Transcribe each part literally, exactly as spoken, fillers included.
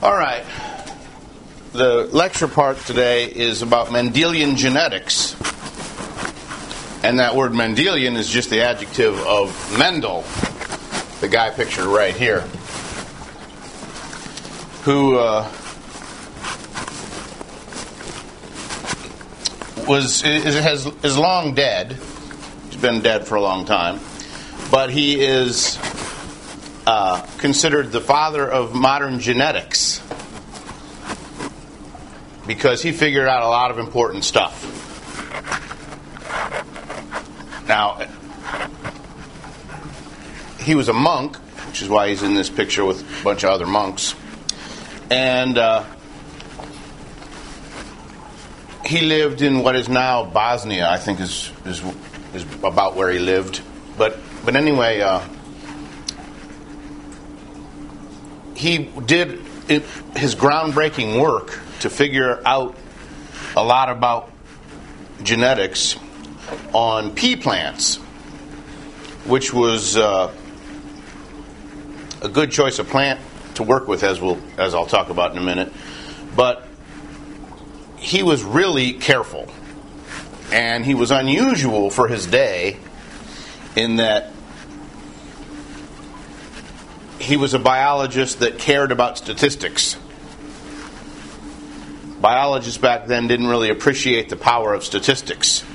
All right. The lecture part today is about Mendelian genetics. And that word Mendelian is just the adjective of Mendel, the guy pictured right here, who uh, was is, has, is long dead. He's been dead for a long time. But he is uh, considered the father of modern genetics because he figured out a lot of important stuff. Now, he was a monk, which is why he's in this picture with a bunch of other monks. And uh, he lived in what is now Bosnia, I think is is, is about where he lived. But but anyway, uh, he did it, his groundbreaking work to figure out a lot about genetics on pea plants, which was uh, a good choice of plant to work with, as we'll as I'll talk about in a minute. But he was really careful, and he was unusual for his day in that he was a biologist that cared about statistics. Biologists back then didn't really appreciate the power of statistics.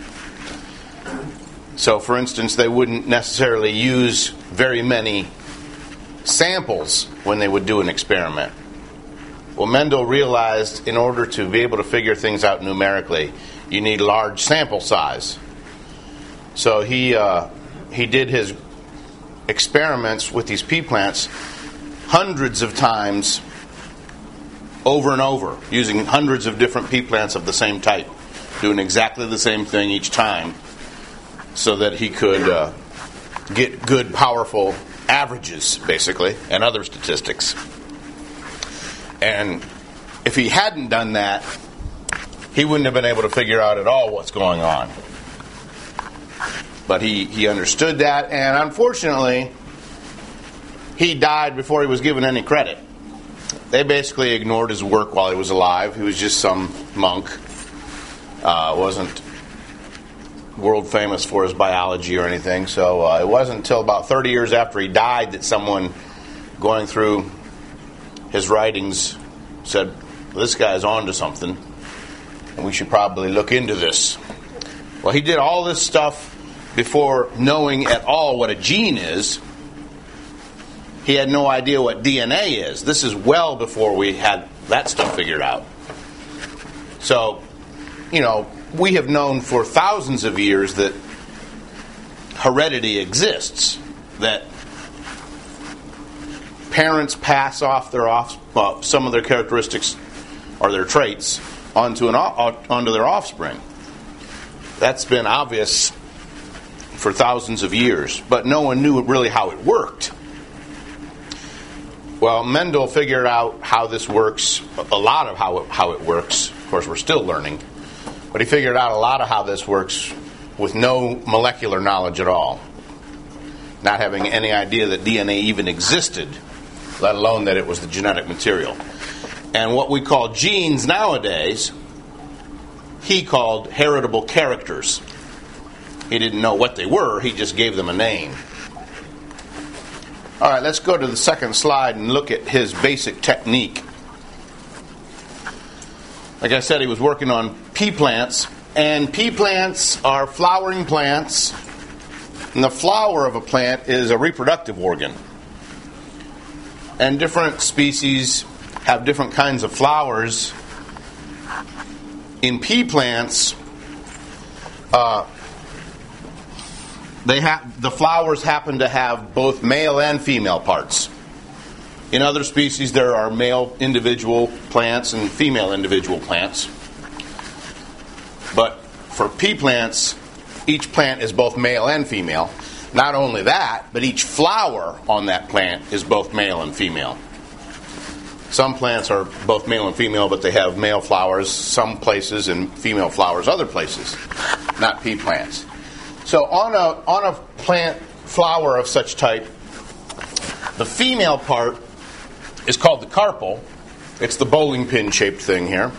So, for instance, they wouldn't necessarily use very many samples when they would do an experiment. Well, Mendel realized in order to be able to figure things out numerically, you need large sample size. So he uh, he did his experiments with these pea plants hundreds of times over and over, using hundreds of different pea plants of the same type, doing exactly the same thing each time, so that he could uh, get good, powerful averages, basically, and other statistics. And if he hadn't done that, he wouldn't have been able to figure out at all what's going on. But he, he understood that, and unfortunately, he died before he was given any credit. They basically ignored his work while he was alive. He was just some monk. Uh, wasn't world famous for his biology or anything. So uh, it wasn't until about thirty years after he died that someone going through his writings said, well, this guy's on to something, and we should probably look into this. Well, he did all this stuff before knowing at all what a gene is. He had no idea what D N A is. This is well before we had that stuff figured out. So, you know, we have known for thousands of years that heredity exists, that parents pass off their off uh, some of their characteristics or their traits onto an onto their offspring. That's been obvious for thousands of years, but no one knew really how it worked. Well, Mendel figured out how this works, a lot of how it, how it works. Of course, we're still learning. But he figured out a lot of how this works with no molecular knowledge at all. Not having any idea that D N A even existed, let alone that it was the genetic material. And what we call genes nowadays, he called heritable characters. He didn't know what they were, he just gave them a name. All right, let's go to the second slide and look at his basic technique. Like I said, he was working on pea plants, and pea plants are flowering plants, and the flower of a plant is a reproductive organ. And different species have different kinds of flowers. In pea plants, uh, they have the flowers happen to have both male and female parts. In other species, there are male individual plants and female individual plants. But for pea plants, each plant is both male and female. Not only that, but each flower on that plant is both male and female. Some plants are both male and female, but they have male flowers some places and female flowers other places. Not pea plants. So on a on a plant flower of such type, the female part is called the carpel, It's the bowling pin shaped thing here.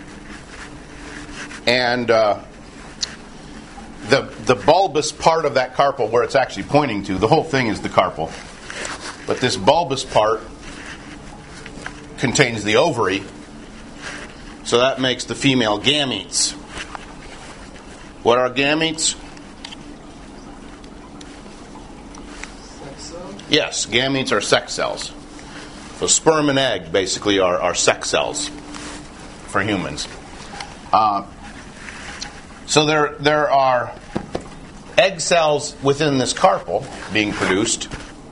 And uh, the the bulbous part of that carpel, where it's actually pointing to, the whole thing is the carpel. But this bulbous part contains the ovary. So that makes the female gametes. What are gametes? Sex cells? Yes, gametes are sex cells. So sperm and egg basically are, are sex cells for humans. Uh, so there there are egg cells within this carpel being produced,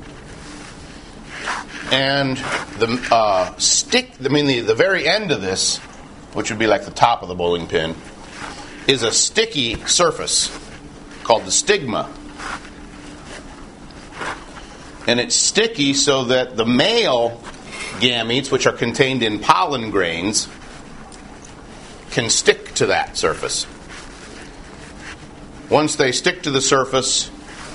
and the uh, stick. I mean, the, the very end of this, which would be like the top of the bowling pin, is a sticky surface called the stigma. And it's sticky so that the male gametes, which are contained in pollen grains, can stick to that surface. Once they stick to the surface,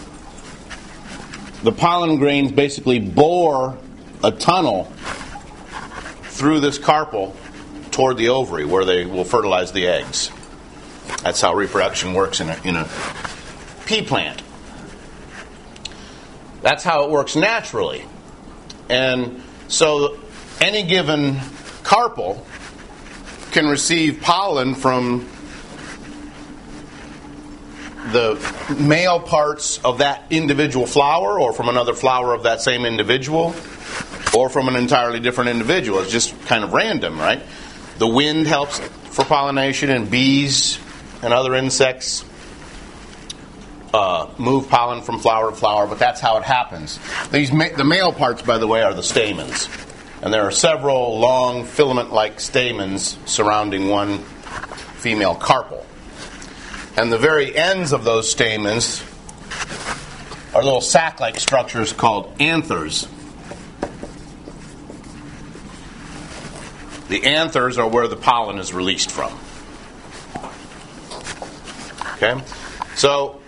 the pollen grains basically bore a tunnel through this carpel toward the ovary, where they will fertilize the eggs. That's how reproduction works in a, in a pea plant. That's how it works naturally. And so any given carpel can receive pollen from the male parts of that individual flower, or from another flower of that same individual, or from an entirely different individual. It's just kind of random, right? The wind helps for pollination, and bees and other insects uh, move pollen from flower to flower, but that's how it happens. These ma- the male parts, by the way, are the stamens. And there are several long filament-like stamens surrounding one female carpel. And the very ends of those stamens are little sac-like structures called anthers. The anthers are where the pollen is released from. Okay? So,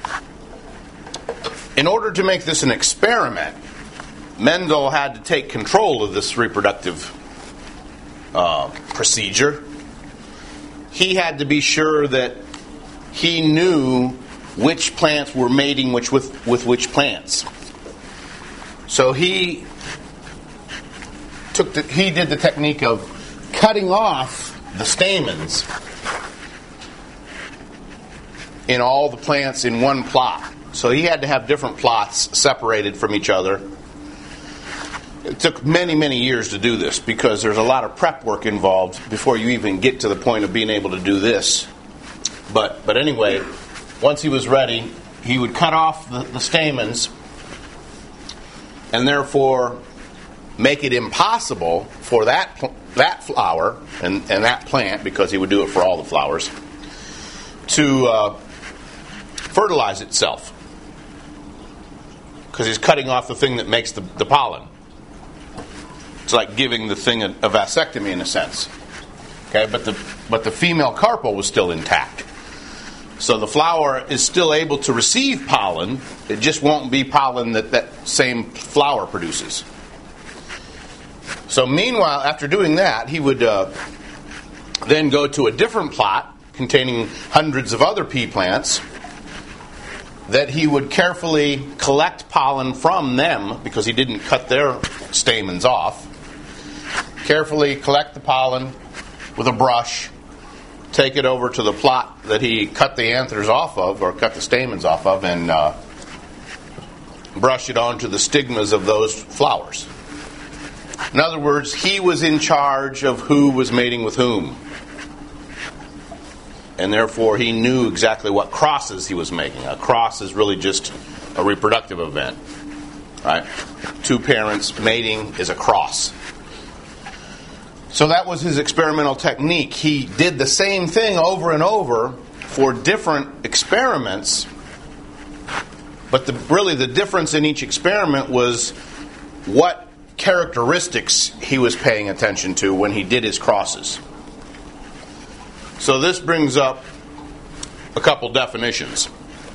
in order to make this an experiment, Mendel had to take control of this reproductive uh, procedure. He had to be sure that he knew which plants were mating which with, with which plants. So he took the, he did the technique of cutting off the stamens in all the plants in one plot. So he had to have different plots separated from each other. It took many, many years to do this because there's a lot of prep work involved before you even get to the point of being able to do this. But but anyway, once he was ready, he would cut off the, the stamens and therefore make it impossible for that pl- that flower and, and that plant, because he would do it for all the flowers, to uh, fertilize itself. Because he's cutting off the thing that makes the, the pollen. It's like giving the thing a, a vasectomy in a sense. Okay, but the but the female carpel was still intact. So the flower is still able to receive pollen. It just won't be pollen that that same flower produces. So meanwhile, after doing that, he would uh, then go to a different plot containing hundreds of other pea plants that he would carefully collect pollen from them, because he didn't cut their stamens off. Carefully collect the pollen with a brush, take it over to the plot that he cut the anthers off of, or cut the stamens off of, and uh, brush it onto the stigmas of those flowers. In other words, he was in charge of who was mating with whom. And therefore, he knew exactly what crosses he was making. A cross is really just a reproductive event. Right? Two parents mating is a cross. So that was his experimental technique. He did the same thing over and over for different experiments. But the, really the difference in each experiment was what characteristics he was paying attention to when he did his crosses. So this brings up a couple definitions.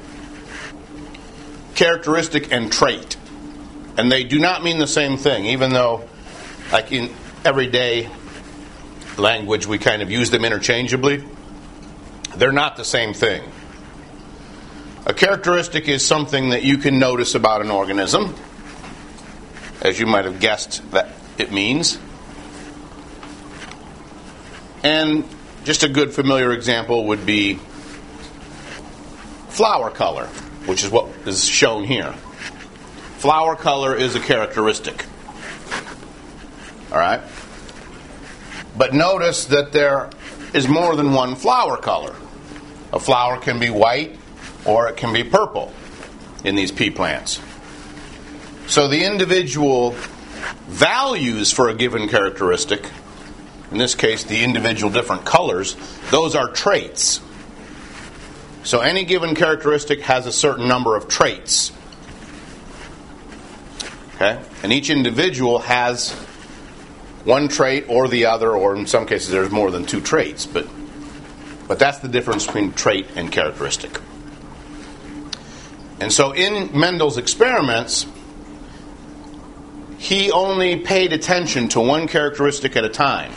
Characteristic and trait. And they do not mean the same thing, even though, like in everyday language, we kind of use them interchangeably. They're not the same thing. A characteristic is something that you can notice about an organism, as you might have guessed that it means. And just a good familiar example would be flower color, which is what is shown here. Flower color is a characteristic. All right? But notice that there is more than one flower color. A flower can be white or it can be purple in these pea plants. So the individual values for a given characteristic, in this case the individual different colors, those are traits. So any given characteristic has a certain number of traits. Okay? And each individual has one trait or the other, or in some cases there's more than two traits, but but that's the difference between trait and characteristic. And so in Mendel's experiments, he only paid attention to one characteristic at a time.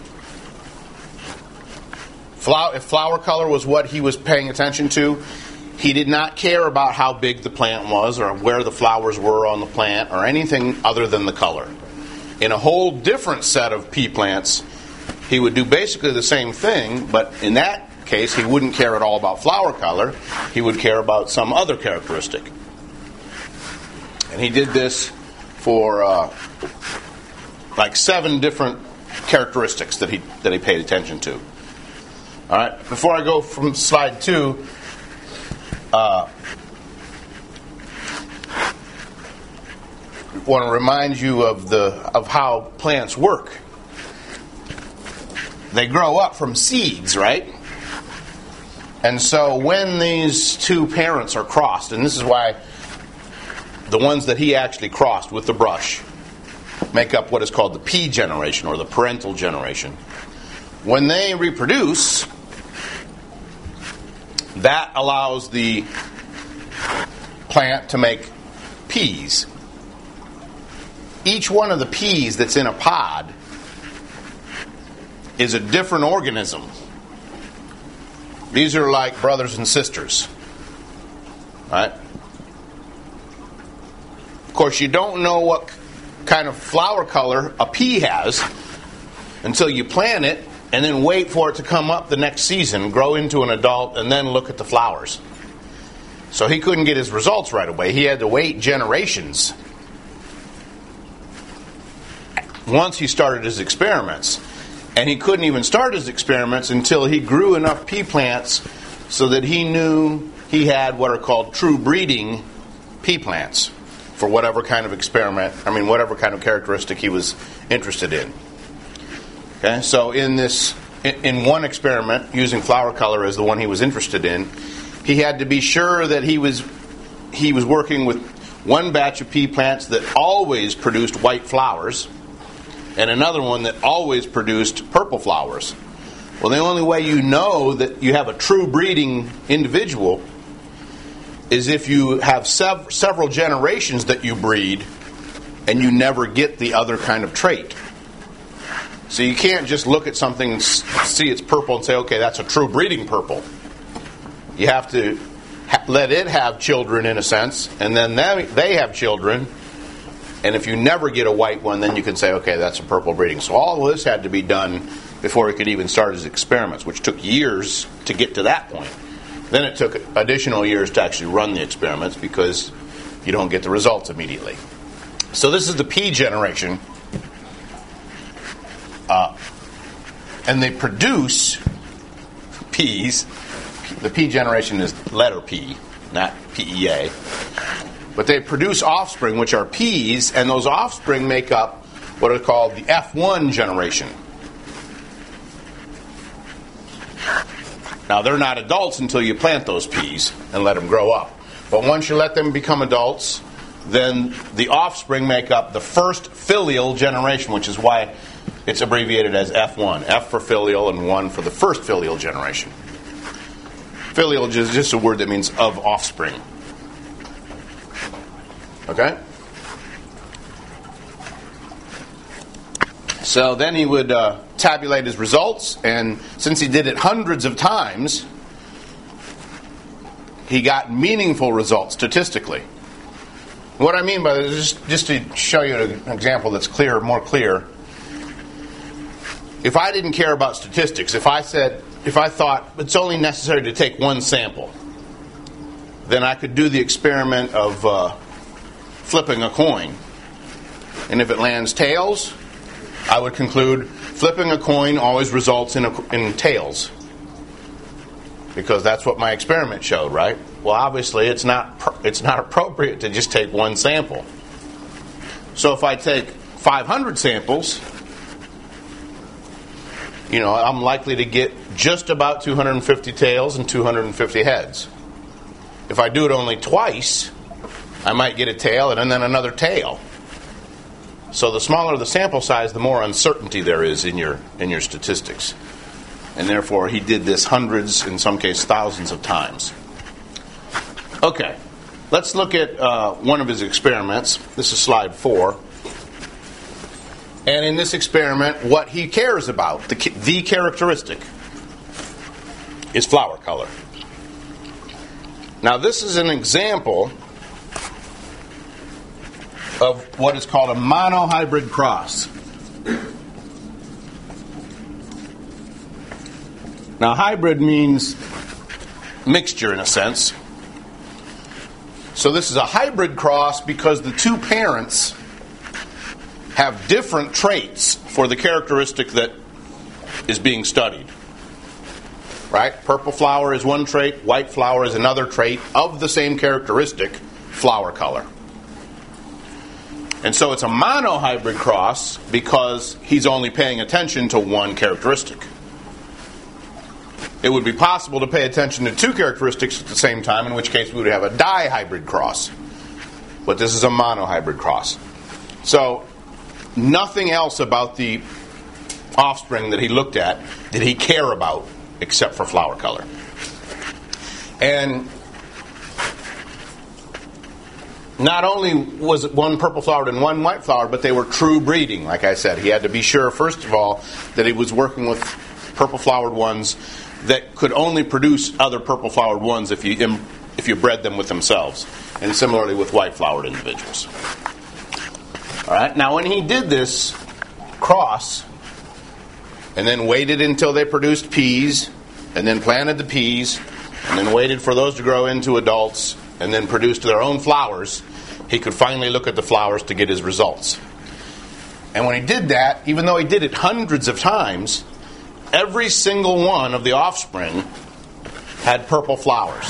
Flower, if flower color was what he was paying attention to, he did not care about how big the plant was or where the flowers were on the plant or anything other than the color. In a whole different set of pea plants, he would do basically the same thing, but in that case, he wouldn't care at all about flower color. He would care about some other characteristic. And he did this for uh, like seven different characteristics that he that he paid attention to. All right. Before I go from slide two, uh, I want to remind you of the of how plants work. They grow up from seeds, right? And so when these two parents are crossed, and this is why the ones that he actually crossed with the brush make up what is called the pea generation or the parental generation. When they reproduce, that allows the plant to make peas. Each one of the peas that's in a pod is a different organism. These are like brothers and sisters. Right? Of course, you don't know what kind of flower color a pea has until you plant it and then wait for it to come up the next season, grow into an adult, and then look at the flowers. So he couldn't get his results right away. He had to wait generations once he started his experiments. And he couldn't even start his experiments until he grew enough pea plants so that he knew he had what are called true breeding pea plants for whatever kind of experiment, I mean, whatever kind of characteristic he was interested in. Okay, so in this, in one experiment, using flower color as the one he was interested in, he had to be sure that he was he was working with one batch of pea plants that always produced white flowers, and another one that always produced purple flowers. Well, the only way you know that you have a true breeding individual is if you have sev- several generations that you breed and you never get the other kind of trait. So you can't just look at something and see it's purple and say, okay, that's a true breeding purple. You have to ha- let it have children in a sense, and then they, they have children. And if you never get a white one, then you can say, okay, that's a purple breeding. So all of this had to be done before he could even start his experiments, which took years to get to that point. Then it took additional years to actually run the experiments because you don't get the results immediately. So this is the pea generation. Uh, and they produce peas. The pea generation is letter P, not P E A. But they produce offspring, which are peas, and those offspring make up what are called the F one generation. Now, they're not adults until you plant those peas and let them grow up. But once you let them become adults, then the offspring make up the first filial generation, which is why it's abbreviated as F one. F for filial and one for the first filial generation. Filial is just a word that means of offspring. Okay? So then he would uh, tabulate his results, and since he did it hundreds of times, he got meaningful results statistically. What I mean by this is just, just to show you an example that's clear, more clear. If I didn't care about statistics, if I said, if I thought it's only necessary to take one sample, then I could do the experiment of uh, flipping a coin. And if it lands tails, I would conclude flipping a coin always results in, a, in tails. Because that's what my experiment showed, right? Well, obviously, it's not it's not appropriate to just take one sample. So if I take five hundred samples, you know, I'm likely to get just about two hundred fifty tails and two hundred fifty heads. If I do it only twice, I might get a tail and then another tail. So the smaller the sample size, the more uncertainty there is in your in your statistics. And therefore, he did this hundreds, in some cases thousands of times. Okay, let's look at uh, one of his experiments. This is slide four. And in this experiment, what he cares about, the, the characteristic, is flower color. Now, this is an example of what is called a monohybrid cross. Now, hybrid means mixture in a sense. So this is a hybrid cross because the two parents have different traits for the characteristic that is being studied. Right? Purple flower is one trait, white flower is another trait of the same characteristic, flower color. And so it's a monohybrid cross because he's only paying attention to one characteristic. It would be possible to pay attention to two characteristics at the same time, in which case we would have a dihybrid cross. But this is a monohybrid cross. So nothing else about the offspring that he looked at did he care about except for flower color. And not only was it one purple flowered and one white flowered, but they were true breeding, like I said. He had to be sure, first of all, that he was working with purple flowered ones that could only produce other purple flowered ones if you if you bred them with themselves. And similarly with white flowered individuals. All right. Now, when he did this cross, and then waited until they produced peas, and then planted the peas, and then waited for those to grow into adults, and then produced their own flowers, he could finally look at the flowers to get his results. And when he did that, even though he did it hundreds of times, every single one of the offspring had purple flowers.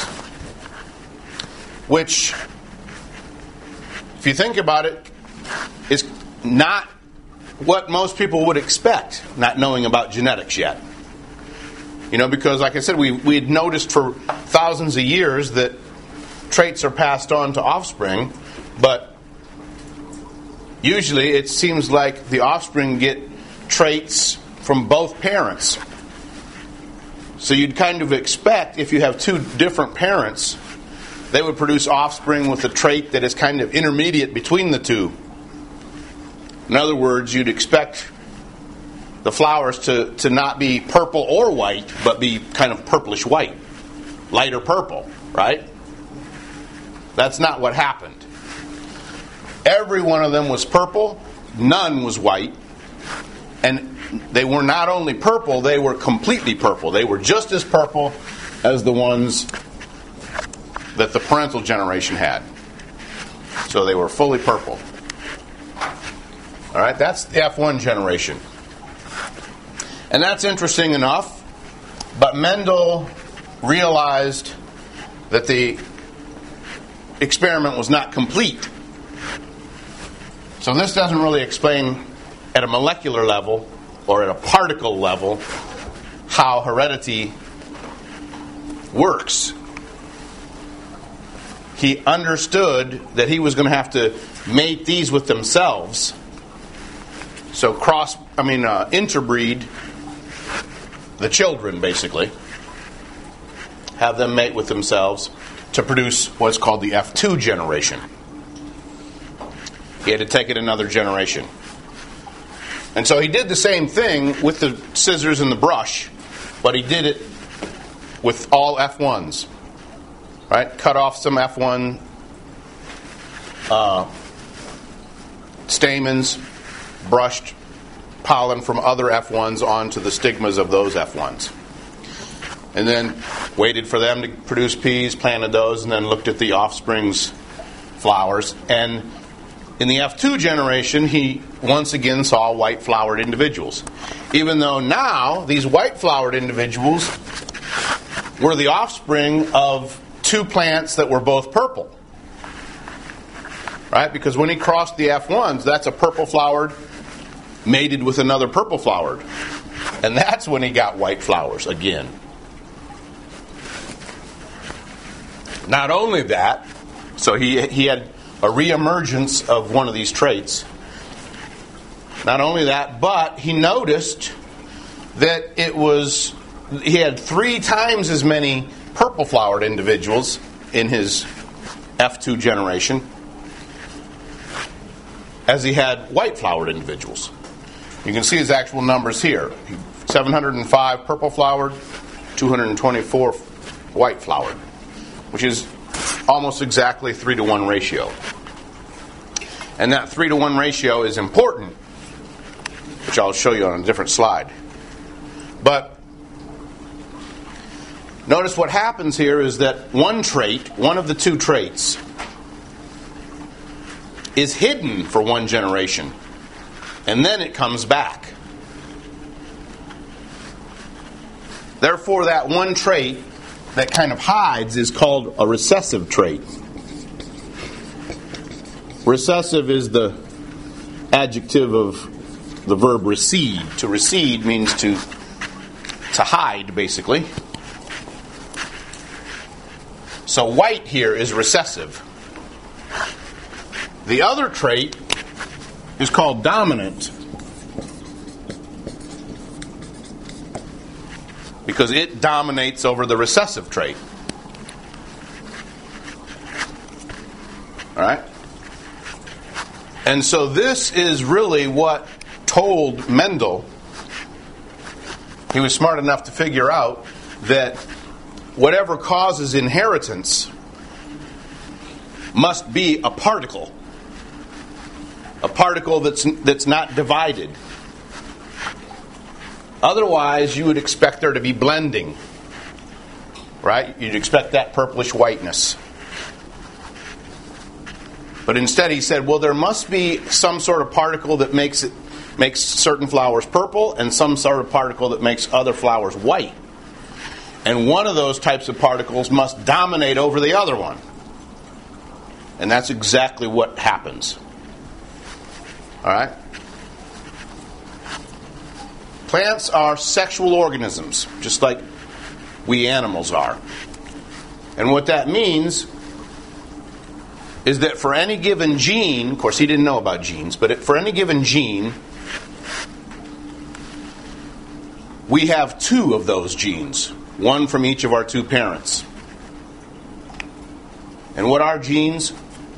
Which, if you think about it, is not what most people would expect, not knowing about genetics yet. You know, because like I said, we we had noticed for thousands of years that traits are passed on to offspring, but usually it seems like the offspring get traits from both parents. So you'd kind of expect, if you have two different parents, they would produce offspring with a trait that is kind of intermediate between the two. In other words, you'd expect the flowers to, to not be purple or white, but be kind of purplish white, lighter purple, right? That's not what happened. Every one of them was purple, none was white, and they were not only purple, they were completely purple. They were just as purple as the ones that the parental generation had. So they were fully purple. All right, that's the F one generation. And that's interesting enough, but Mendel realized that the experiment was not complete. So this doesn't really explain at a molecular level or at a particle level how heredity works. He understood that he was going to have to mate these with themselves. So cross, I mean, uh, interbreed the children, basically. Have them mate with themselves to produce what's called the F two generation. He had to take it another generation. And so he did the same thing with the scissors and the brush, but he did it with all F ones. Right? Cut off some F one uh, stamens, brushed pollen from other F ones onto the stigmas of those F ones. And then waited for them to produce peas, planted those, and then looked at the offspring's flowers. And in the F two generation, he once again saw white-flowered individuals. Even though now, these white-flowered individuals were the offspring of two plants that were both purple. Right? Because when he crossed the F ones, that's a purple-flowered mated with another purple-flowered. And that's when he got white flowers again. Not only that, so he he had a reemergence of one of these traits. Not only that, but he noticed that it was he had three times as many purple-flowered individuals in his F two generation as he had white-flowered individuals. You can see his actual numbers here. seven hundred five purple-flowered, two hundred twenty-four white-flowered, which is almost exactly three to one ratio. And that three to one ratio is important, which I'll show you on a different slide. But notice what happens here is that one trait, one of the two traits, is hidden for one generation, and then it comes back. Therefore, that one trait that kind of hides is called a recessive trait. Recessive is the adjective of the verb recede. To recede means to, to hide, basically. So white here is recessive. The other trait is called dominant, because it dominates over the recessive trait. All right? And so this is really what told Mendel, he was smart enough to figure out that whatever causes inheritance must be a particle. A particle that's that's not divided. Otherwise, you would expect there to be blending. Right? You'd expect that purplish whiteness. But instead he said, well, there must be some sort of particle that makes it makes certain flowers purple and some sort of particle that makes other flowers white. And one of those types of particles must dominate over the other one. And that's exactly what happens. All right? Plants are sexual organisms, just like we animals are. And what that means is that for any given gene, of course he didn't know about genes, but for any given gene, we have two of those genes, one from each of our two parents. And what are genes?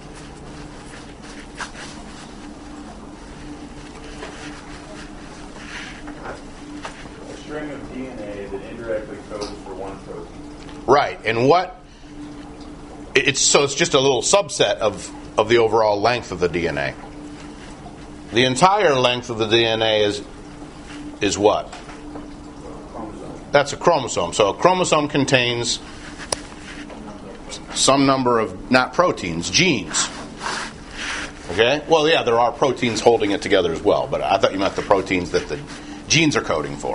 String of D N A that indirectly codes for one protein. Right, and what? It's so it's just a little subset of of the overall length of the D N A. The entire length of the D N A is is what? Chromosome. That's a chromosome. So a chromosome contains some number of not proteins, genes. Okay? Well, yeah, there are proteins holding it together as well, but I thought you meant the proteins that the genes are coding for.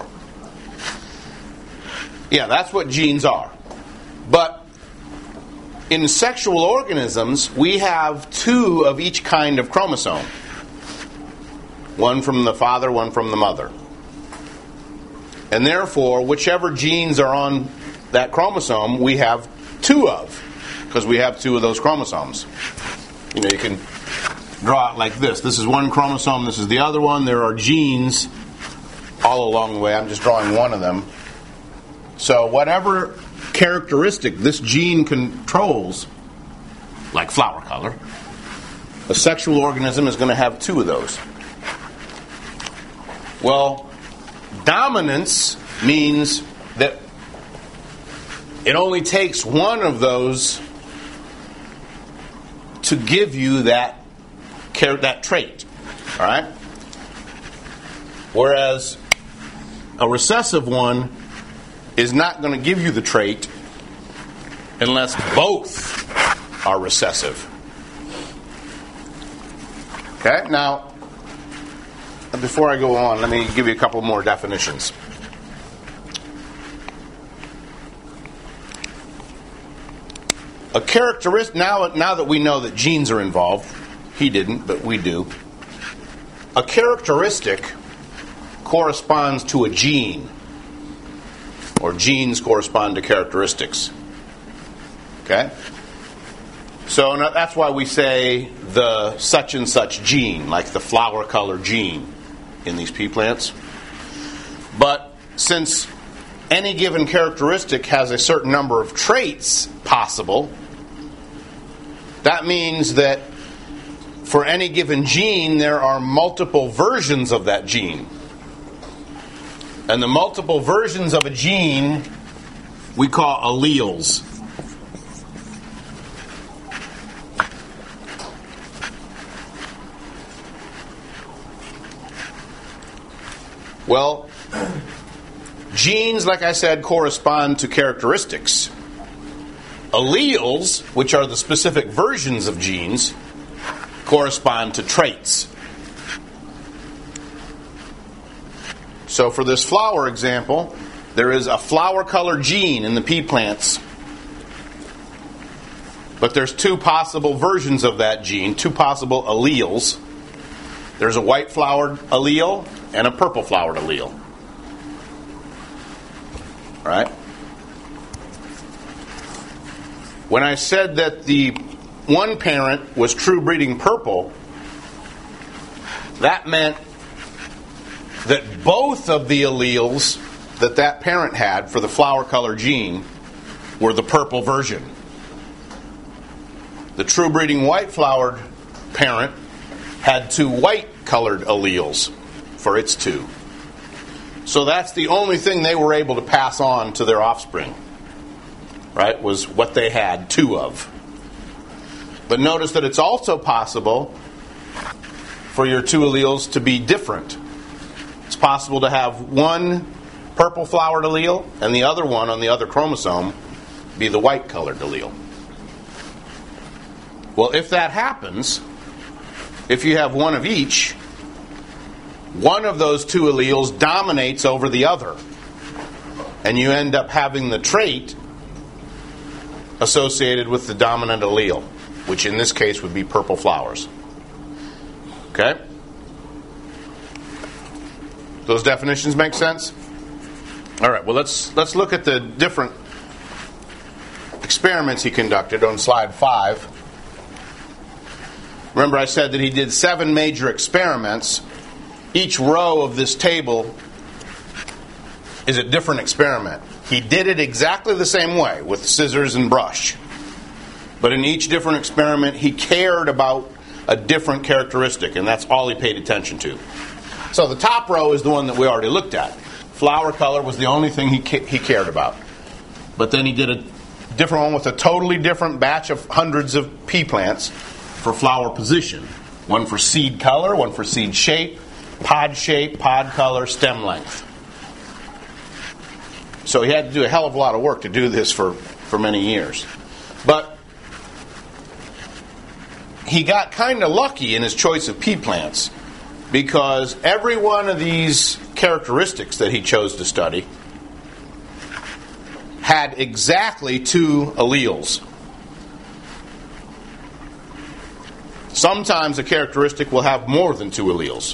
Yeah, that's what genes are. But in sexual organisms, we have two of each kind of chromosome. One from the father, one from the mother. And therefore, whichever genes are on that chromosome, we have two of, because we have two of those chromosomes. You know, you can draw it like this. This is one chromosome, this is the other one. There are genes all along the way. I'm just drawing one of them. So whatever characteristic this gene controls, like flower color, a sexual organism is going to have two of those. Well, dominance means that it only takes one of those to give you that that trait. All right? Whereas a recessive one is not going to give you the trait unless both are recessive. Okay? Now, before I go on, let me give you a couple more definitions. A characteristic, now, now that we know that genes are involved, he didn't, but we do. A characteristic corresponds to a gene, or genes correspond to characteristics. Okay? So that's why we say the such and such gene, like the flower color gene in these pea plants. But since any given characteristic has a certain number of traits possible, that means that for any given gene, there are multiple versions of that gene. And the multiple versions of a gene we call alleles. Well, genes, like I said, correspond to characteristics. Alleles, which are the specific versions of genes, correspond to traits. So for this flower example, there is a flower color gene in the pea plants, but there's two possible versions of that gene, two possible alleles. There's a white flowered allele and a purple flowered allele. All right? When I said that the one parent was true breeding purple, that meant that both of the alleles that that parent had for the flower color gene were the purple version. The true breeding white flowered parent had two white colored alleles for its two. So that's the only thing they were able to pass on to their offspring, right, was what they had two of. But notice that it's also possible for your two alleles to be different. It's possible to have one purple flowered allele and the other one on the other chromosome be the white colored allele. Well, if that happens, if you have one of each, one of those two alleles dominates over the other, and you end up having the trait associated with the dominant allele, which in this case would be purple flowers. Okay? Those definitions make sense? All right, well, let's let's look at the different experiments he conducted on slide five. Remember I said that he did seven major experiments. Each row of this table is a different experiment. He did it exactly the same way with scissors and brush. But in each different experiment, he cared about a different characteristic, and that's all he paid attention to. So the top row is the one that we already looked at. Flower color was the only thing he ca- he cared about. But then he did a different one with a totally different batch of hundreds of pea plants for flower position. One for seed color, one for seed shape, pod shape, pod color, stem length. So he had to do a hell of a lot of work to do this for, for many years. But he got kind of lucky in his choice of pea plants, because every one of these characteristics that he chose to study had exactly two alleles. Sometimes a characteristic will have more than two alleles.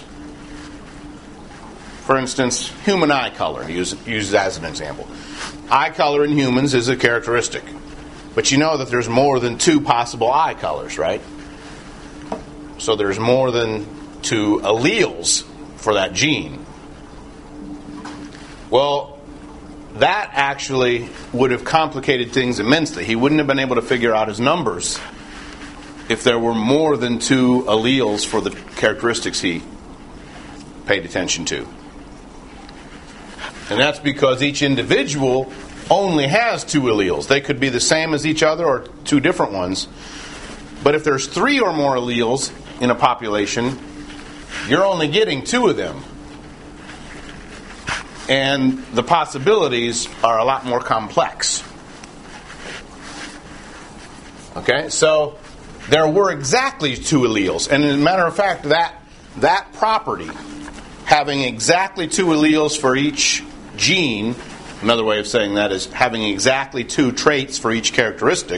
For instance, human eye color, use use as an example. Eye color in humans is a characteristic. But you know that there's more than two possible eye colors, right? So there's more than two alleles for that gene. Well, that actually would have complicated things immensely. He wouldn't have been able to figure out his numbers if there were more than two alleles for the characteristics he paid attention to. And that's because each individual only has two alleles. They could be the same as each other or two different ones. But if there's three or more alleles in a population, you're only getting two of them. And the possibilities are a lot more complex. Okay, so there were exactly two alleles. And as a matter of fact, that, that property, having exactly two alleles for each gene, another way of saying that is having exactly two traits for each characteristic,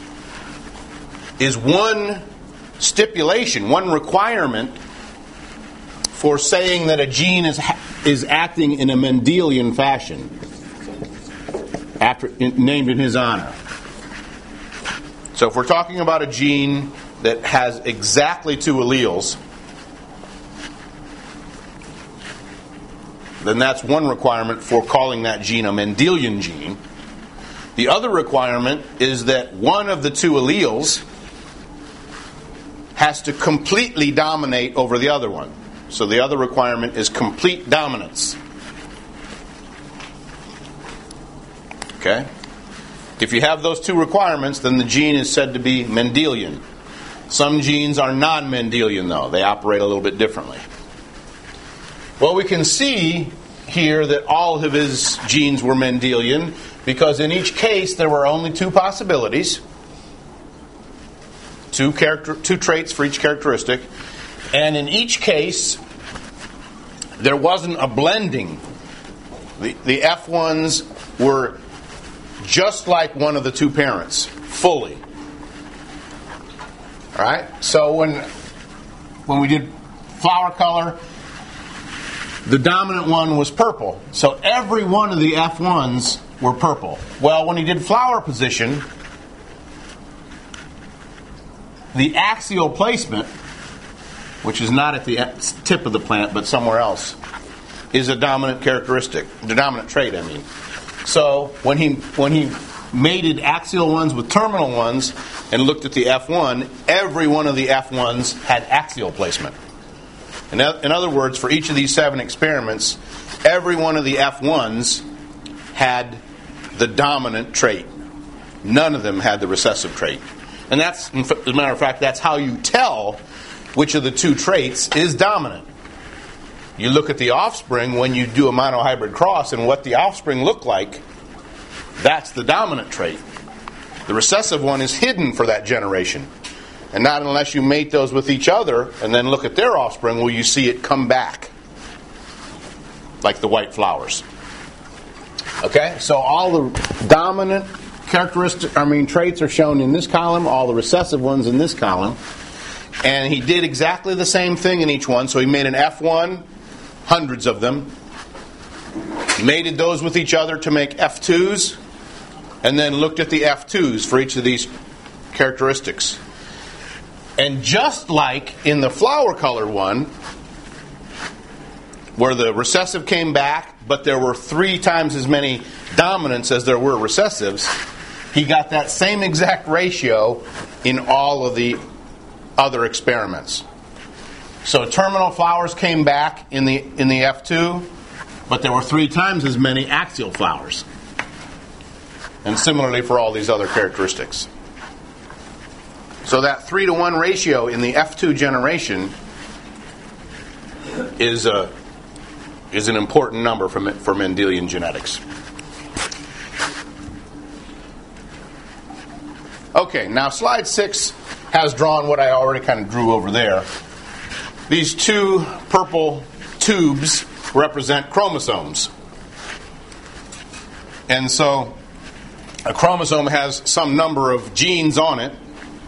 is one stipulation, one requirement for saying that a gene is is acting in a Mendelian fashion, after in, named in his honor. So if we're talking about a gene that has exactly two alleles, then that's one requirement for calling that gene a Mendelian gene. The other requirement is that one of the two alleles has to completely dominate over the other one. So the other requirement is complete dominance. Okay? If you have those two requirements, then the gene is said to be Mendelian. Some genes are non-Mendelian, though. They operate a little bit differently. Well, we can see here that all of his genes were Mendelian because in each case there were only two possibilities. Two character, two traits for each characteristic. And in each case, there wasn't a blending. The, the F ones were just like one of the two parents, fully. All right? So when, when we did flower color, the dominant one was purple. So every one of the F ones were purple. Well, when he did flower position, the axial placement, which is not at the tip of the plant but somewhere else, is a dominant characteristic, the dominant trait, I mean. So when he when he mated axial ones with terminal ones and looked at the F one, every one of the F ones had axial placement. In other words, for each of these seven experiments, every one of the F ones had the dominant trait. None of them had the recessive trait. And that's, as a matter of fact, that's how you tell which of the two traits is dominant. You look at the offspring when you do a monohybrid cross, and what the offspring look like, that's the dominant trait. The recessive one is hidden for that generation. And not unless you mate those with each other and then look at their offspring will you see it come back. Like the white flowers. Okay? So all the dominant characteristic, I mean traits are shown in this column, all the recessive ones in this column. And he did exactly the same thing in each one. So he made an F one, hundreds of them. Mated those with each other to make F twos. And then looked at the F twos for each of these characteristics. And just like in the flower color one, where the recessive came back, but there were three times as many dominants as there were recessives, he got that same exact ratio in all of the other experiments. So terminal flowers came back in the in the F two, but there were three times as many axial flowers. And similarly for all these other characteristics. So that three to one ratio in the F two generation is a is an important number for for Mendelian genetics. Okay, now slide six has drawn what I already kind of drew over there. These two purple tubes represent chromosomes. And so a chromosome has some number of genes on it,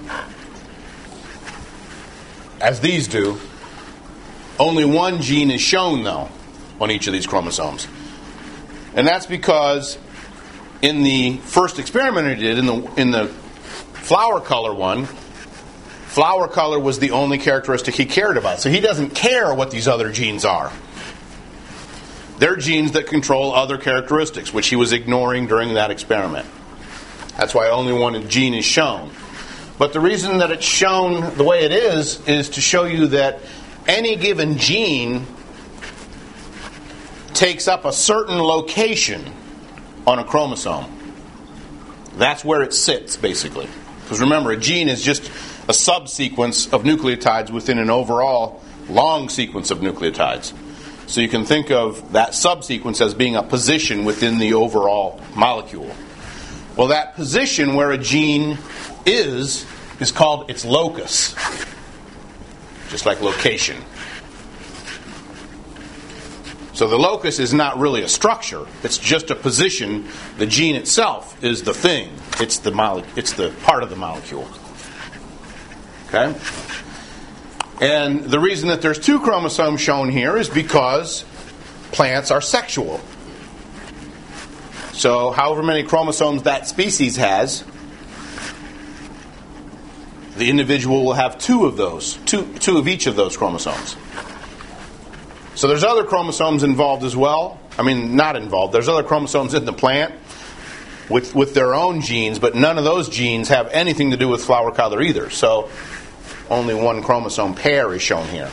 as these do. Only one gene is shown, though, on each of these chromosomes. And that's because in the first experiment he did, in the in the flower color one, flower color was the only characteristic he cared about. So he doesn't care what these other genes are. They're genes that control other characteristics, which he was ignoring during that experiment. That's why only one gene is shown. But the reason that it's shown the way it is, is to show you that any given gene takes up a certain location on a chromosome. That's where it sits, basically. Because remember, a gene is just a subsequence of nucleotides within an overall long sequence of nucleotides. So you can think of that subsequence as being a position within the overall molecule. Well, that position where a gene is, is called its locus. Just like location. So the locus is not really a structure. It's just a position. The gene itself is the thing. It's the mole- It's the part of the molecule. Okay? And the reason that there's two chromosomes shown here is because plants are sexual. So however many chromosomes that species has, the individual will have two of those, two, two of each of those chromosomes. So there's other chromosomes involved as well. I mean, not involved. There's other chromosomes in the plant with, with their own genes, but none of those genes have anything to do with flower color either. So only one chromosome pair is shown here.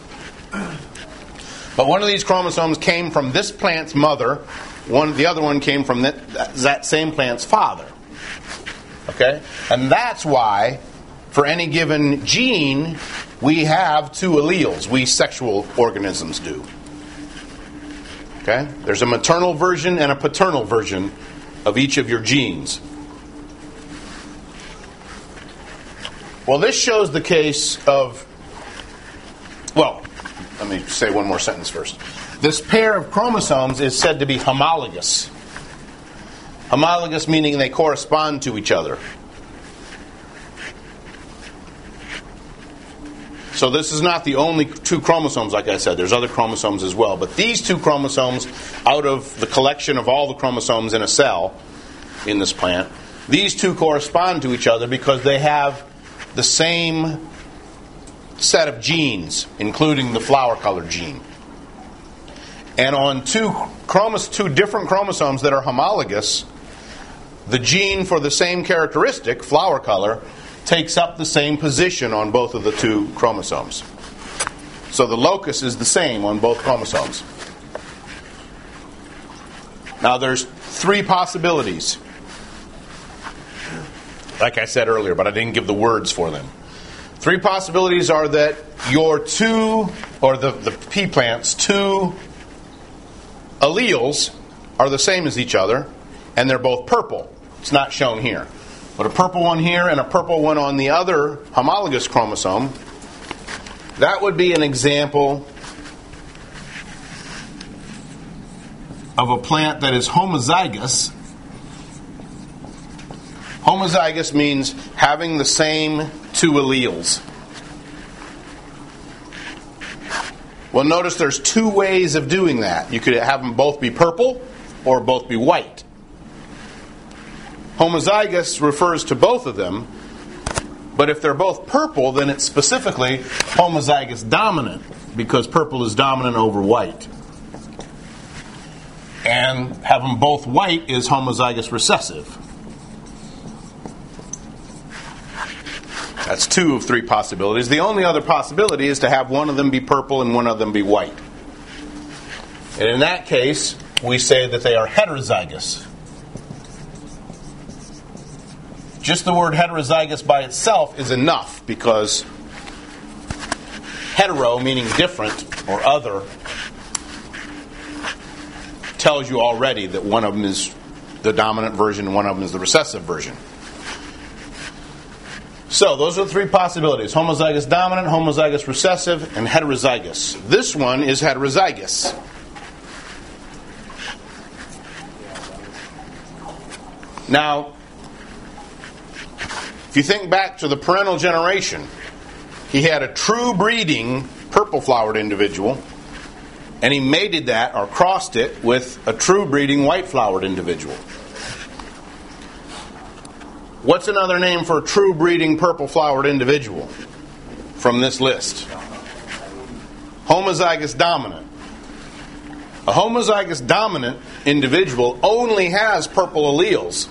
But one of these chromosomes came from this plant's mother. One, the other one came from that, that same plant's father. Okay? And that's why, for any given gene, we have two alleles. We sexual organisms do. Okay? There's a maternal version and a paternal version of each of your genes. Well, this shows the case of, well, let me say one more sentence first. This pair of chromosomes is said to be homologous. Homologous meaning they correspond to each other. So this is not the only two chromosomes, like I said. There's other chromosomes as well. But these two chromosomes, out of the collection of all the chromosomes in a cell in this plant, these two correspond to each other because they have the same set of genes, including the flower color gene. And on two chromosomes, two different chromosomes that are homologous, the gene for the same characteristic, flower color, takes up the same position on both of the two chromosomes. So the locus is the same on both chromosomes. Now there's three possibilities. Like I said earlier, but I didn't give the words for them. Three possibilities are that your two, or the, the pea plant's two alleles are the same as each other, and they're both purple. It's not shown here. But a purple one here and a purple one on the other homologous chromosome, that would be an example of a plant that is homozygous. Homozygous means having the same two alleles. Well, notice there's two ways of doing that. You could have them both be purple or both be white. Homozygous refers to both of them, but if they're both purple, then it's specifically homozygous dominant, because purple is dominant over white. And have them both white is homozygous recessive. That's two of three possibilities. The only other possibility is to have one of them be purple and one of them be white. And in that case, we say that they are heterozygous. Just the word heterozygous by itself is enough, because hetero, meaning different or other, tells you already that one of them is the dominant version and one of them is the recessive version. So those are the three possibilities: homozygous dominant, homozygous recessive, and heterozygous. This one is heterozygous. Now, if you think back to the parental generation, he had a true breeding purple-flowered individual, and he mated that or crossed it with a true breeding white-flowered individual. What's another name for a true breeding purple-flowered individual from this list? Homozygous dominant. A homozygous dominant individual only has purple alleles.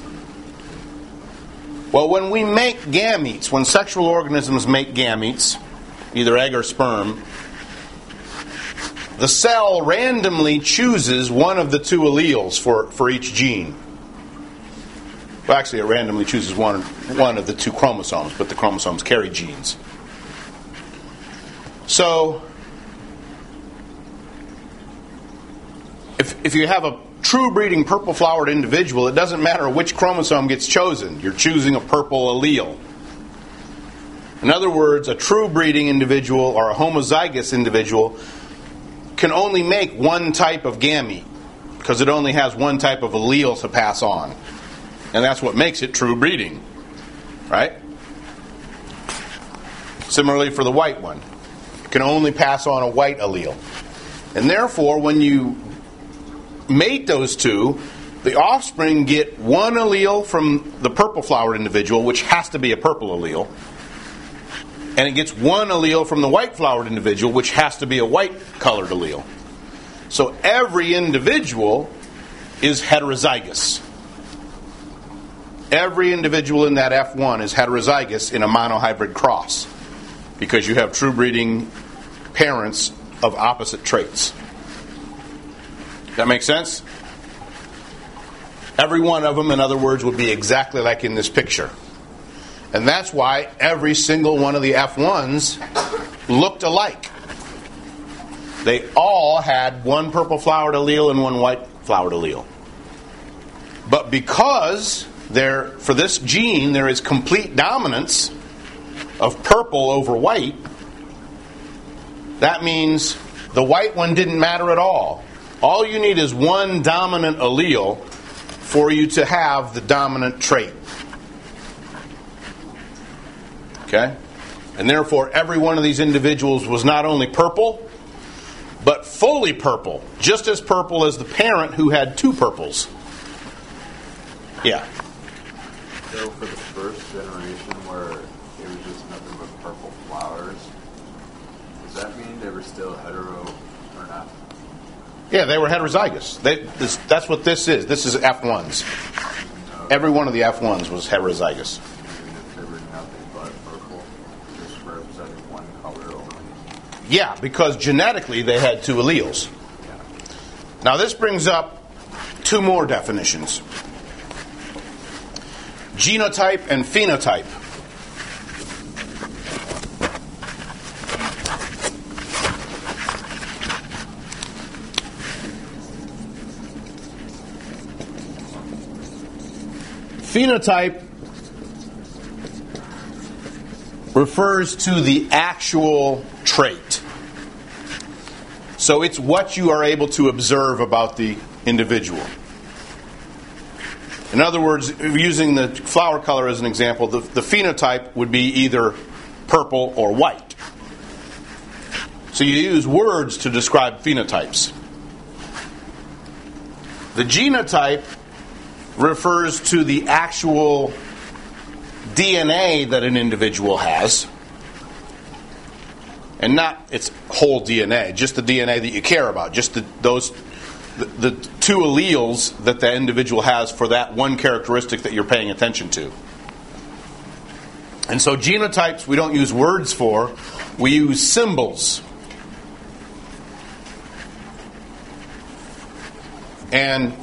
Well, when we make gametes, when sexual organisms make gametes, either egg or sperm, the cell randomly chooses one of the two alleles for, for each gene. Well, actually, it randomly chooses one, one of the two chromosomes, but the chromosomes carry genes. So, if, if you have a true breeding purple-flowered individual, it doesn't matter which chromosome gets chosen. You're choosing a purple allele. In other words, a true breeding individual or a homozygous individual can only make one type of gamete because it only has one type of allele to pass on. And that's what makes it true breeding. Right? Similarly for the white one. It can only pass on a white allele. And therefore, when you mate those two, the offspring get one allele from the purple-flowered individual, which has to be a purple allele. And it gets one allele from the white-flowered individual, which has to be a white-colored allele. So every individual is heterozygous. Every individual in that F one is heterozygous in a monohybrid cross because you have true breeding parents of opposite traits. That make sense? Every one of them, in other words, would be exactly like in this picture. And that's why every single one of the F ones looked alike. They all had one purple-flowered allele and one white-flowered allele. But because there, for this gene, there is complete dominance of purple over white, that means the white one didn't matter at all. All you need is one dominant allele for you to have the dominant trait. Okay? And therefore, every one of these individuals was not only purple, but fully purple. Just as purple as the parent who had two purples. Yeah. So for the first generation where it was just nothing but purple flowers, does that mean they were still hetero or not? Yeah, they were heterozygous. They, this, that's what this is. This is F ones. Okay. Every one of the F ones was heterozygous. Even if they were nothing but purple, just representing one color only. Yeah, because genetically they had two alleles. Yeah. Now this brings up two more definitions. Genotype and phenotype. Phenotype refers to the actual trait. So it's what you are able to observe about the individual. In other words, using the flower color as an example, the, the phenotype would be either purple or white. So you use words to describe phenotypes. The genotype refers to the actual D N A that an individual has, and not its whole D N A, just the D N A that you care about, just the, those the, the two alleles that the individual has for that one characteristic that you're paying attention to. And so genotypes we don't use words for, we use symbols. And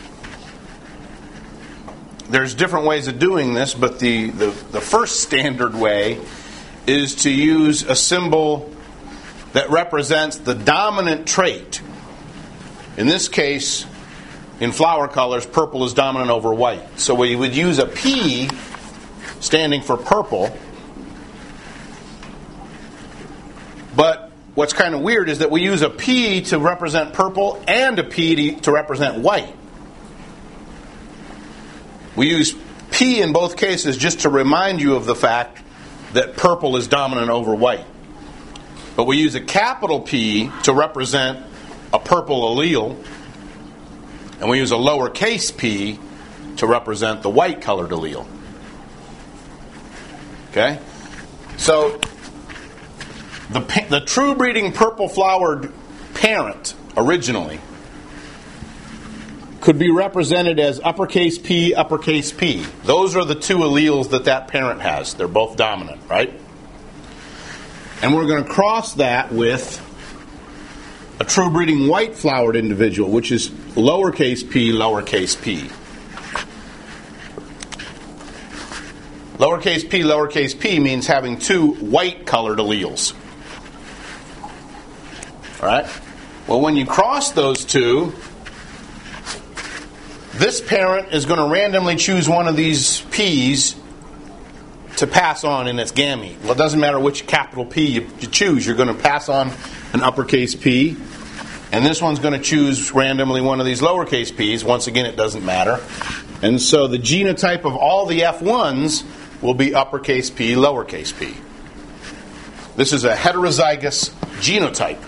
there's different ways of doing this, but the, the, the first standard way is to use a symbol that represents the dominant trait. In this case, in flower colors, purple is dominant over white. So we would use a P standing for purple. But what's kind of weird is that we use a P to represent purple and a P to represent white. We use P in both cases just to remind you of the fact that purple is dominant over white. But we use a capital P to represent a purple allele, and we use a lowercase p to represent the white-colored allele. Okay? So, the, the true breeding purple-flowered parent, originally, could be represented as uppercase P, uppercase P. Those are the two alleles that that parent has. They're both dominant, right? And we're going to cross that with a true breeding white flowered individual, which is lowercase p, lowercase p. Lowercase p, lowercase p means having two white colored alleles. All right? Well, when you cross those two, this parent is going to randomly choose one of these p's to pass on in its gamete. Well, it doesn't matter which capital P you, you choose. You're going to pass on an uppercase P. And this one's going to choose randomly one of these lowercase p's. Once again, it doesn't matter. And so the genotype of all the F ones will be uppercase P, lowercase p. This is a heterozygous genotype.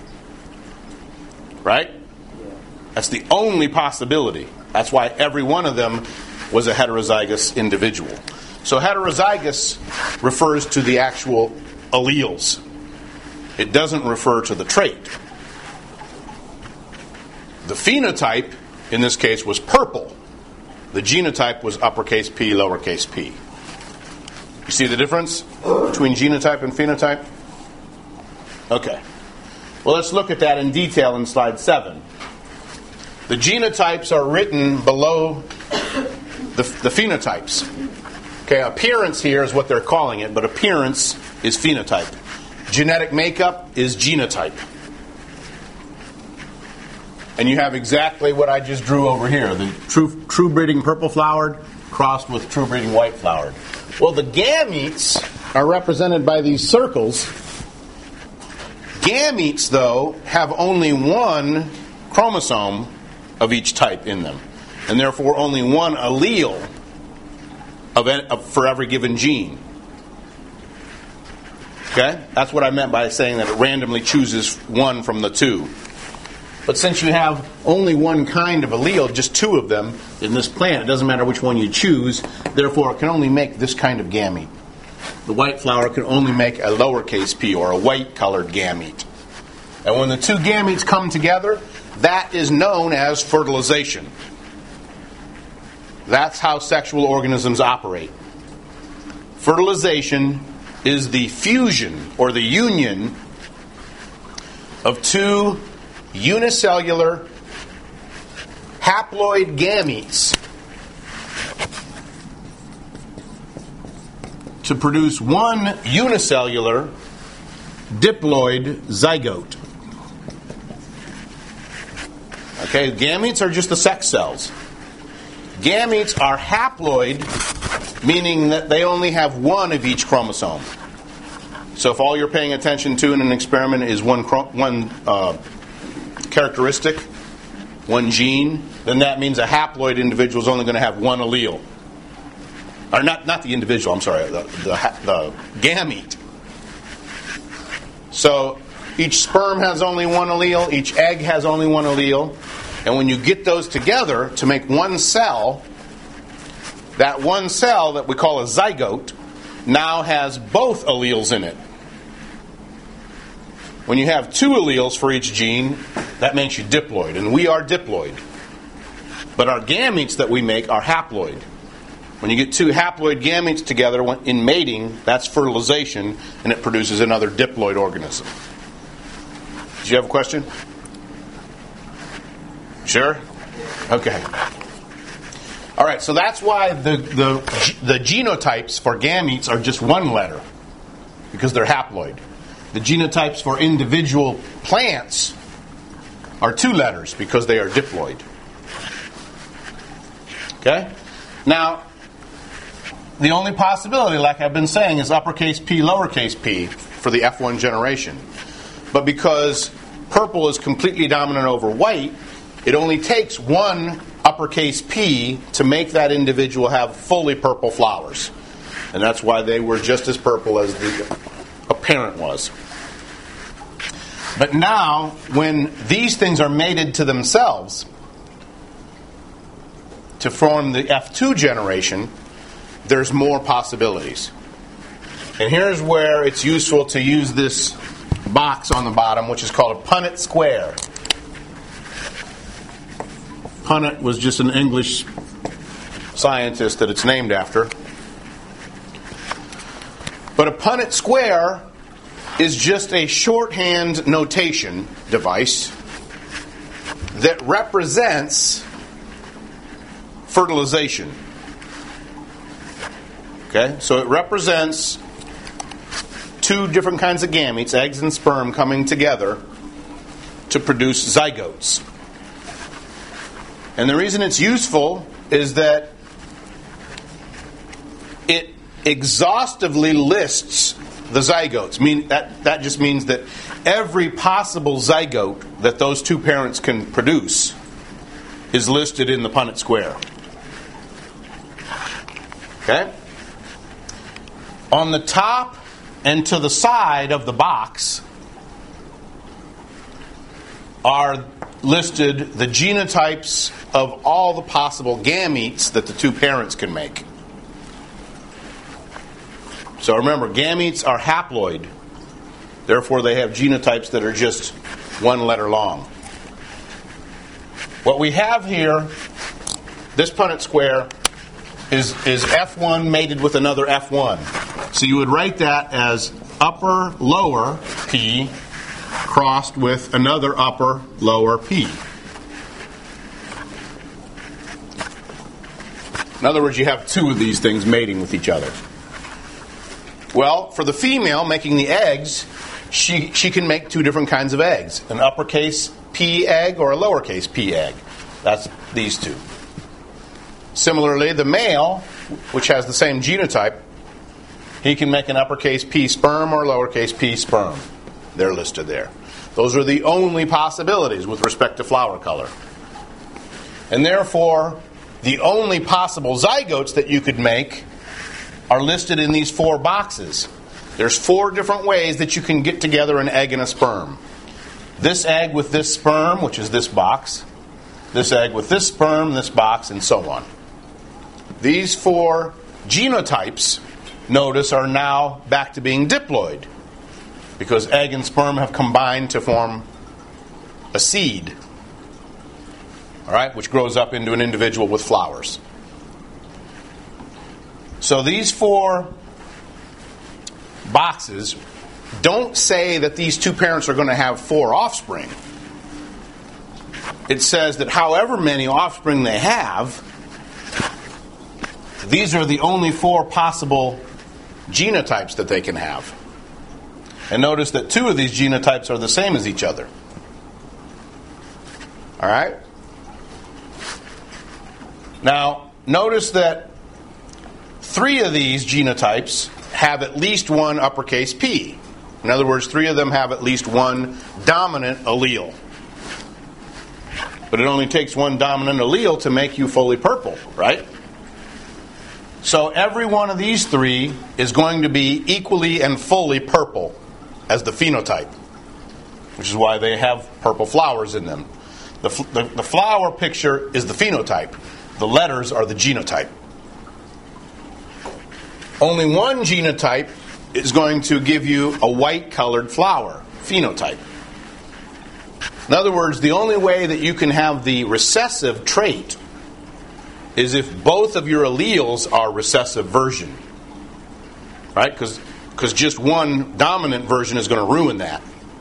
Right? That's the only possibility. That's why every one of them was a heterozygous individual. So heterozygous refers to the actual alleles. It doesn't refer to the trait. The phenotype, in this case, was purple. The genotype was uppercase P, lowercase p. You see the difference between genotype and phenotype? Okay. Well, let's look at that in detail in slide seven. The genotypes are written below the, the phenotypes. Okay, appearance here is what they're calling it, but appearance is phenotype. Genetic makeup is genotype. And you have exactly what I just drew over here. The true, true breeding purple flowered crossed with true breeding white flowered. Well, the gametes are represented by these circles. Gametes, though, have only one chromosome of each type in them. And therefore only one allele of, of for every given gene. Okay? That's what I meant by saying that it randomly chooses one from the two. But since you have only one kind of allele, just two of them in this plant, it doesn't matter which one you choose, therefore it can only make this kind of gamete. The white flower can only make a lowercase p, or a white-colored gamete. And when the two gametes come together, that is known as fertilization. That's how sexual organisms operate. Fertilization is the fusion, or the union, of two unicellular haploid gametes to produce one unicellular diploid zygote. Okay, gametes are just the sex cells. Gametes are haploid, meaning that they only have one of each chromosome. So if all you're paying attention to in an experiment is one one uh, characteristic, one gene, then that means a haploid individual is only going to have one allele. Or not, not the individual, I'm sorry, the, the, the gamete. So each sperm has only one allele, each egg has only one allele, and when you get those together to make one cell, that one cell that we call a zygote now has both alleles in it. When you have two alleles for each gene, that makes you diploid, and we are diploid. But our gametes that we make are haploid. When you get two haploid gametes together in mating, that's fertilization, and it produces another diploid organism. Did you have a question? Sure? Okay. All right, so that's why the, the, the genotypes for gametes are just one letter, because they're haploid. The genotypes for individual plants are two letters, because they are diploid. Okay? Now, the only possibility, like I've been saying, is uppercase P, lowercase p for the F one generation. But because purple is completely dominant over white, it only takes one uppercase P to make that individual have fully purple flowers. And that's why they were just as purple as the apparent was. But now, when these things are mated to themselves to form the F two generation, there's more possibilities. And here's where it's useful to use this box on the bottom, which is called a Punnett square. Punnett was just an English scientist that it's named after. But a Punnett square is just a shorthand notation device that represents fertilization. Okay, so it represents two different kinds of gametes, eggs and sperm, coming together to produce zygotes. And the reason it's useful is that it exhaustively lists the zygotes. I mean, that, that just means that every possible zygote that those two parents can produce is listed in the Punnett square. Okay? On the top and to the side of the box are listed the genotypes of all the possible gametes that the two parents can make. So remember, gametes are haploid. Therefore, they have genotypes that are just one letter long. What we have here, this Punnett square, is, is F one mated with another F one. So you would write that as upper lower P crossed with another upper lower P. In other words, you have two of these things mating with each other. Well, for the female making the eggs, she she can make two different kinds of eggs. An uppercase P egg or a lowercase p egg. That's these two. Similarly, the male, which has the same genotype, he can make an uppercase P sperm or lowercase p sperm. They're listed there. Those are the only possibilities with respect to flower color. And therefore, the only possible zygotes that you could make are listed in these four boxes. There's four different ways that you can get together an egg and a sperm. This egg with this sperm, which is this box. This egg with this sperm, this box, and so on. These four genotypes, notice, are now back to being diploid, because egg and sperm have combined to form a seed, all right, which grows up into an individual with flowers. So these four boxes don't say that these two parents are going to have four offspring. It says that however many offspring they have, these are the only four possible genotypes that they can have. And notice that two of these genotypes are the same as each other. All right? Now, notice that three of these genotypes have at least one uppercase P. In other words, three of them have at least one dominant allele. But it only takes one dominant allele to make you fully purple, right? So every one of these three is going to be equally and fully purple as the phenotype, which is why they have purple flowers in them. The, the, the flower picture is the phenotype. The letters are the genotype. Only one genotype is going to give you a white-colored flower, phenotype. In other words, the only way that you can have the recessive trait is if both of your alleles are recessive version. Right? Because because just one dominant version is going to ruin that.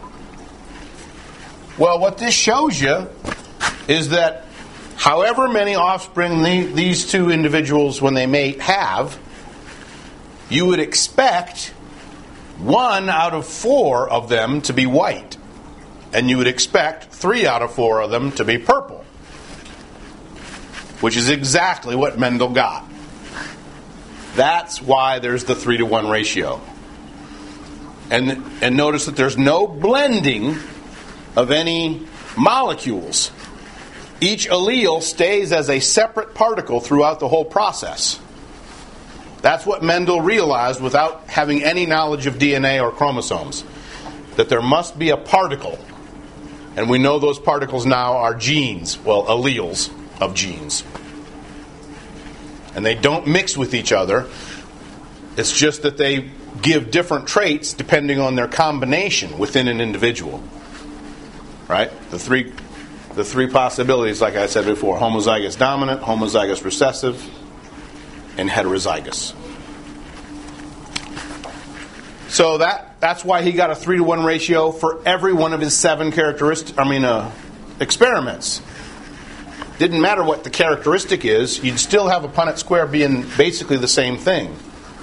Well, what this shows you is that however many offspring the, these two individuals, when they mate, have, you would expect one out of four of them to be white. And you would expect three out of four of them to be purple. Which is exactly what Mendel got. That's why there's the three to one ratio. And, and notice that there's no blending of any molecules. Each allele stays as a separate particle throughout the whole process. That's what Mendel realized without having any knowledge of D N A or chromosomes. That there must be a particle. And we know those particles now are genes, well, alleles of genes. And they don't mix with each other. It's just that they give different traits depending on their combination within an individual. Right? The three the three possibilities, like I said before, homozygous dominant, homozygous recessive, and heterozygous. So that that's why he got a three to one ratio for every one of his seven characteristic. I mean, uh, experiments. Didn't matter what the characteristic is, you'd still have a Punnett square being basically the same thing.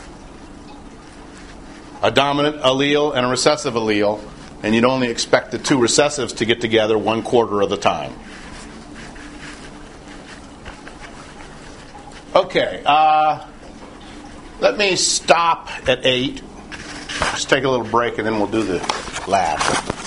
A dominant allele and a recessive allele, and you'd only expect the two recessives to get together one quarter of the time. Okay, uh, let me stop at eight. Just take a little break and then we'll do the lab.